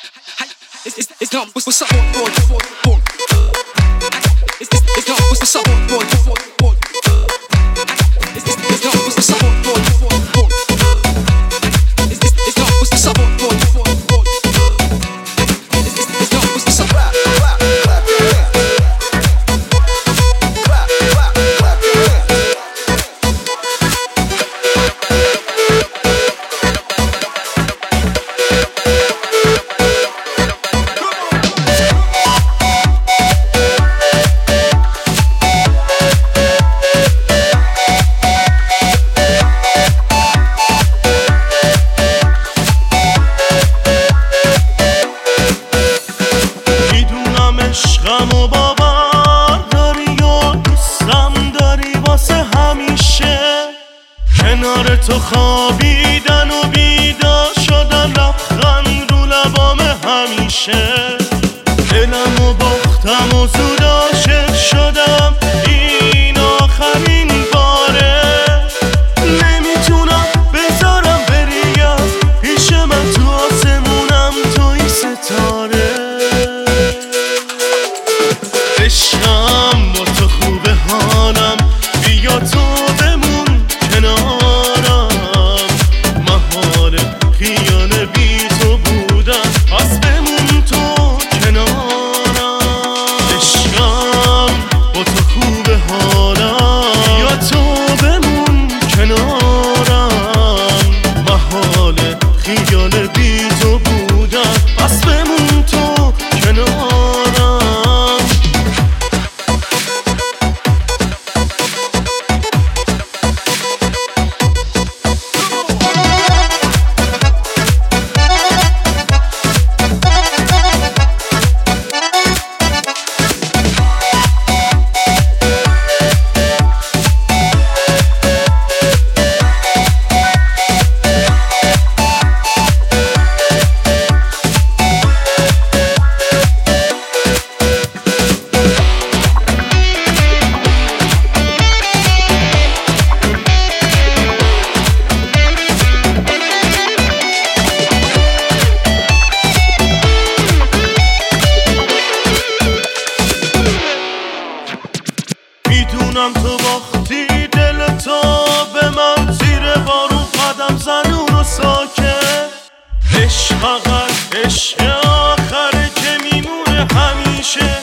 It's not what's up, boy. It's not what's up, boy. It's not what's up, boy. It's not what's up, boy. It's not what's up. عشقمو باور داری و دوستم داری واسه همیشه کنار تو خوابیدن و بیدار شدن لبخند رو لبام همیشه دلمو باختم و زود عاشق شدم این آخرین باره نمیتونم بذارم بری از پیش من تو آسمونم توی ستاره عشقم با تو خوبه حالم بیا تو بمون کنارم محال خیال بی تو بودم پس بمون تو کنارم عشقم با تو خوبه حالم بیا تو بمون کنارم محال خیال بی تو بودم پس بمون تو کنارم میدونم تو باختی دل تو به من زیر بارون قدم زنون و ساکت عشق فقط عشق آخره که میمونه همیشه